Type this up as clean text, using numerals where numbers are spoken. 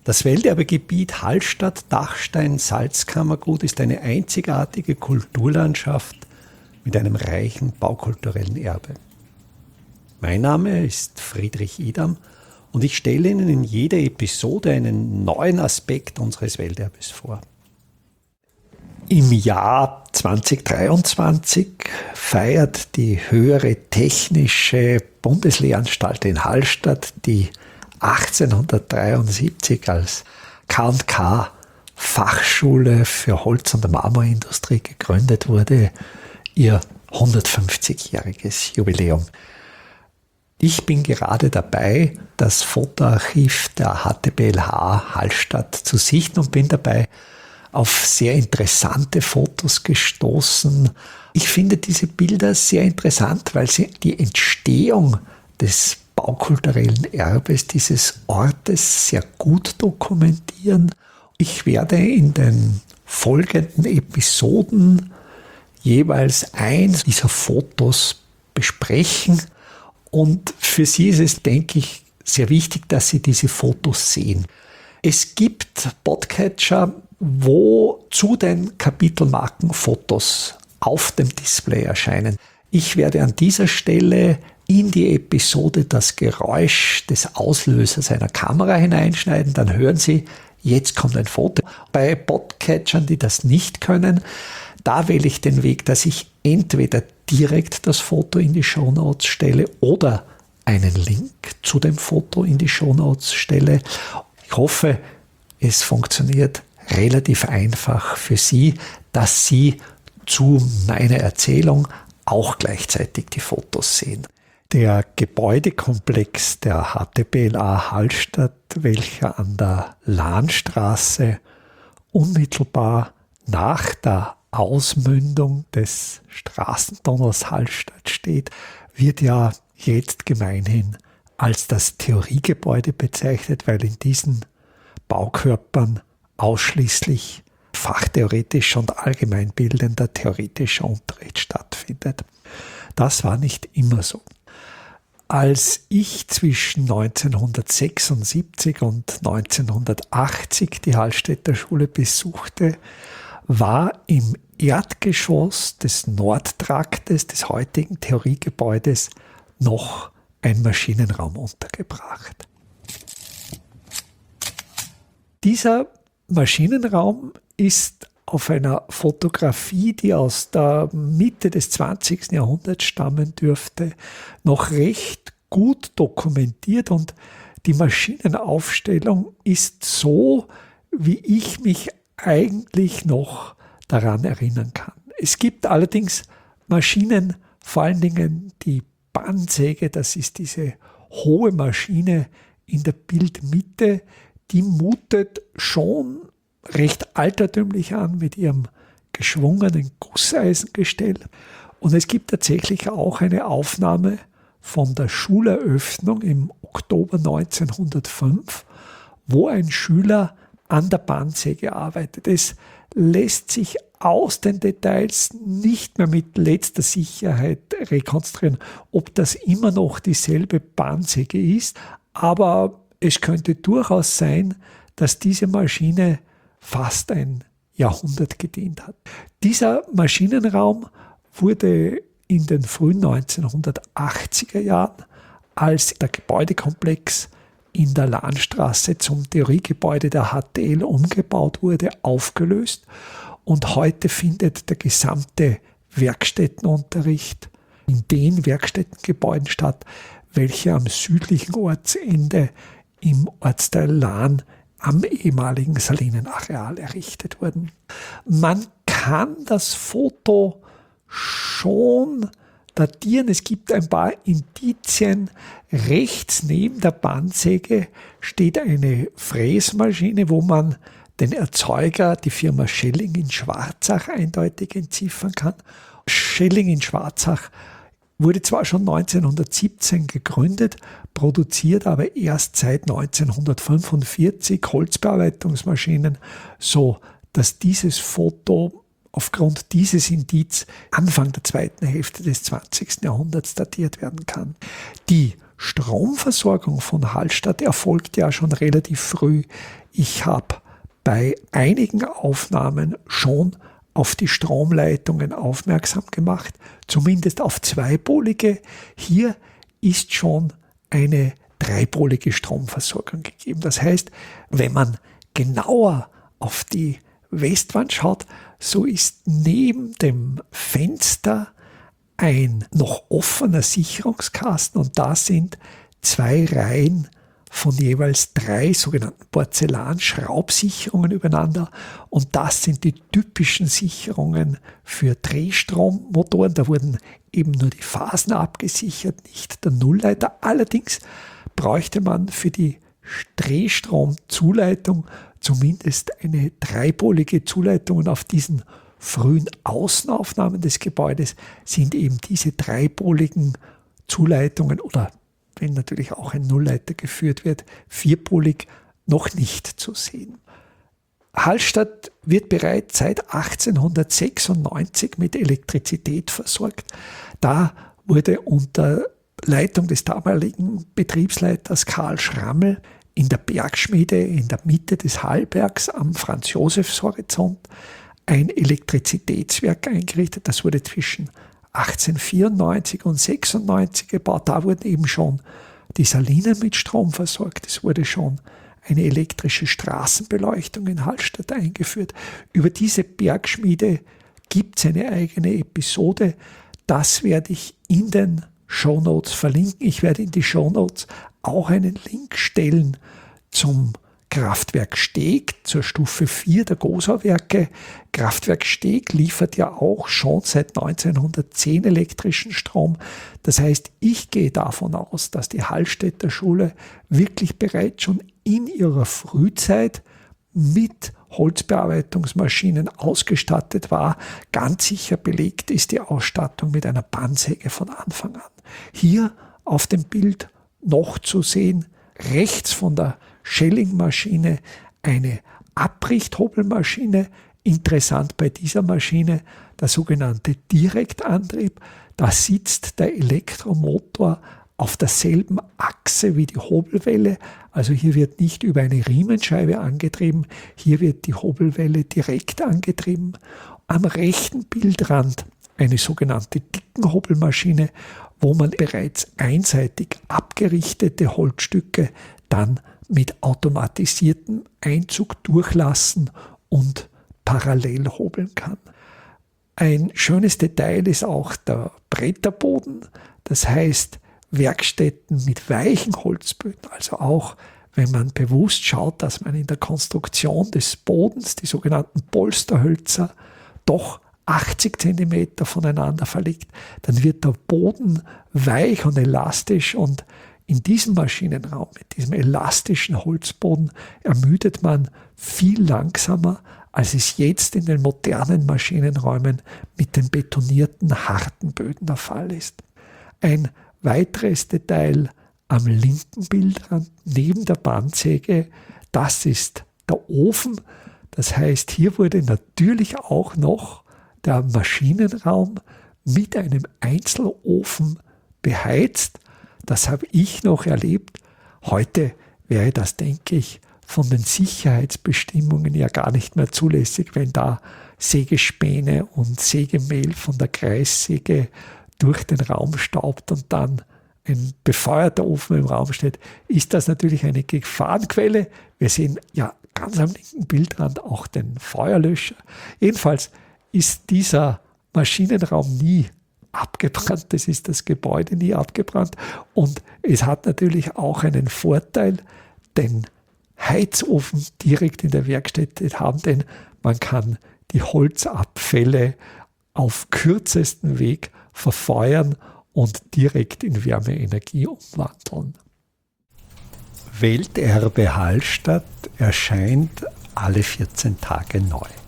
Das Welterbegebiet Hallstatt-Dachstein-Salzkammergut ist eine einzigartige Kulturlandschaft mit einem reichen baukulturellen Erbe. Mein Name ist Friedrich Idam und ich stelle Ihnen in jeder Episode einen neuen Aspekt unseres Welterbes vor. Im Jahr 2023 feiert die Höhere Technische Bundeslehranstalt in Hallstatt, die 1873 als K&K Fachschule für Holz- und Marmorindustrie gegründet wurde, ihr 150-jähriges Jubiläum. Ich bin gerade dabei, das Fotoarchiv der HTBLH Hallstatt zu sichten und bin dabei auf sehr interessante Fotos gestoßen. Ich finde diese Bilder sehr interessant, weil sie die Entstehung des baukulturellen Erbes dieses Ortes sehr gut dokumentieren. Ich werde in den folgenden Episoden jeweils eins dieser Fotos besprechen. Und für Sie ist es, denke ich, sehr wichtig, dass Sie diese Fotos sehen. Es gibt Podcatcher, wo zu den Kapitelmarken Fotos auf dem Display erscheinen. Ich werde an dieser Stelle in die Episode das Geräusch des Auslösers einer Kamera hineinschneiden. Dann hören Sie, jetzt kommt ein Foto. Bei Podcatchern, die das nicht können, da wähle ich den Weg, dass ich entweder direkt das Foto in die Shownotes stelle oder einen Link zu dem Foto in die Shownotes stelle. Ich hoffe, es funktioniert relativ einfach für Sie, dass Sie zu meiner Erzählung auch gleichzeitig die Fotos sehen. Der Gebäudekomplex der HTBLH Hallstatt, welcher an der Lahnstraße unmittelbar nach der Ausmündung des Straßentunnels Hallstatt steht, wird ja jetzt gemeinhin als das Theoriegebäude bezeichnet, weil in diesen Baukörpern ausschließlich fachtheoretischer und allgemeinbildender theoretischer Unterricht stattfindet. Das war nicht immer so. Als ich zwischen 1976 und 1980 die Hallstätter Schule besuchte, war im Erdgeschoss des Nordtraktes des heutigen Theoriegebäudes noch ein Maschinenraum untergebracht. Dieser Maschinenraum ist auf einer Fotografie, die aus der Mitte des 20. Jahrhunderts stammen dürfte, noch recht gut dokumentiert und die Maschinenaufstellung ist so, wie ich mich eigentlich noch daran erinnern kann. Es gibt allerdings Maschinen, vor allen Dingen die Bandsäge, das ist diese hohe Maschine in der Bildmitte, die mutet schon recht altertümlich an mit ihrem geschwungenen Gusseisengestell. Und es gibt tatsächlich auch eine Aufnahme von der Schuleröffnung im Oktober 1905, wo ein Schüler an der Bandsäge arbeitet. Es lässt sich aus den Details nicht mehr mit letzter Sicherheit rekonstruieren, ob das immer noch dieselbe Bandsäge ist, aber es könnte durchaus sein, dass diese Maschine fast ein Jahrhundert gedient hat. Dieser Maschinenraum wurde in den frühen 1980er Jahren, als der Gebäudekomplex in der Lahnstraße zum Theoriegebäude der HTL umgebaut wurde, aufgelöst. Und heute findet der gesamte Werkstättenunterricht in den Werkstättengebäuden statt, welche am südlichen Ortsende im Ortsteil Lahn am ehemaligen Salinenareal errichtet wurden. Man kann das Foto schon datieren. Es gibt ein paar Indizien. Rechts neben der Bandsäge steht eine Fräsmaschine, wo man den Erzeuger, die Firma Schelling in Schwarzach, eindeutig entziffern kann. Schelling in Schwarzach wurde zwar schon 1917 gegründet, produziert aber erst seit 1945 Holzbearbeitungsmaschinen, so dass dieses Foto aufgrund dieses Indiz Anfang der zweiten Hälfte des 20. Jahrhunderts datiert werden kann. Die Stromversorgung von Hallstatt erfolgt ja schon relativ früh Ich habe bei einigen Aufnahmen schon auf die Stromleitungen aufmerksam gemacht, zumindest auf zweipolige. Hier ist schon eine dreipolige Stromversorgung gegeben. Das heißt, wenn man genauer auf die Westwand schaut, so ist neben dem Fenster ein noch offener Sicherungskasten und da sind 2 Reihen von jeweils 3 sogenannten Porzellan-Schraubsicherungen übereinander. Und das sind die typischen Sicherungen für Drehstrommotoren. Da wurden eben nur die Phasen abgesichert, nicht der Nullleiter. Allerdings bräuchte man für die Drehstromzuleitung zumindest eine dreipolige Zuleitung. Und auf diesen frühen Außenaufnahmen des Gebäudes sind eben diese dreipoligen Zuleitungen oder wenn natürlich auch ein Nullleiter geführt wird, vierpolig noch nicht zu sehen. Hallstatt wird bereits seit 1896 mit Elektrizität versorgt. Da wurde unter Leitung des damaligen Betriebsleiters Karl Schrammel in der Bergschmiede in der Mitte des Hallbergs am Franz-Josefs-Horizont ein Elektrizitätswerk eingerichtet. Das wurde zwischen 1894 und 1896 gebaut. Da wurden eben schon die Salinen mit Strom versorgt. Es wurde schon eine elektrische Straßenbeleuchtung in Hallstatt eingeführt. Über diese Bergschmiede gibt es eine eigene Episode. Das werde ich in den Shownotes verlinken. Ich werde in die Shownotes auch einen Link stellen zum Kraftwerk Steg, zur Stufe 4 der Gosau-Werke. Kraftwerk Steg liefert ja auch schon seit 1910 elektrischen Strom. Das heißt, ich gehe davon aus, dass die Hallstätter Schule wirklich bereits schon in ihrer Frühzeit mit Holzbearbeitungsmaschinen ausgestattet war. Ganz sicher belegt ist die Ausstattung mit einer Bandsäge von Anfang an. Hier auf dem Bild noch zu sehen, rechts von der Schelling-Maschine eine Abrichthobelmaschine. Interessant bei dieser Maschine der sogenannte Direktantrieb. Da sitzt der Elektromotor auf derselben Achse wie die Hobelwelle. Also hier wird nicht über eine Riemenscheibe angetrieben, hier wird die Hobelwelle direkt angetrieben. Am rechten Bildrand eine sogenannte Dickenhobelmaschine, wo man bereits einseitig abgerichtete Holzstücke dann mit automatisiertem Einzug durchlassen und parallel hobeln kann. Ein schönes Detail ist auch der Bretterboden, das heißt Werkstätten mit weichen Holzböden, also auch wenn man bewusst schaut, dass man in der Konstruktion des Bodens, die sogenannten Polsterhölzer, doch 80 cm voneinander verlegt, dann wird der Boden weich und elastisch und in diesem Maschinenraum, mit diesem elastischen Holzboden, ermüdet man viel langsamer, als es jetzt in den modernen Maschinenräumen mit den betonierten, harten Böden der Fall ist. Ein weiteres Detail am linken Bildrand, neben der Bandsäge, das ist der Ofen. Das heißt, hier wurde natürlich auch noch der Maschinenraum mit einem Einzelofen beheizt. Das habe ich noch erlebt. Heute wäre das, denke ich, von den Sicherheitsbestimmungen ja gar nicht mehr zulässig, wenn da Sägespäne und Sägemehl von der Kreissäge durch den Raum staubt und dann ein befeuerter Ofen im Raum steht, ist das natürlich eine Gefahrenquelle. Wir sehen ja ganz am linken Bildrand auch den Feuerlöscher. Jedenfalls ist dieser Maschinenraum nie abgebrannt, das ist das Gebäude nie abgebrannt und es hat natürlich auch einen Vorteil, den Heizofen direkt in der Werkstätte haben, denn man kann die Holzabfälle auf kürzestem Weg verfeuern und direkt in Wärmeenergie umwandeln. Welterbe Hallstatt erscheint alle 14 Tage neu.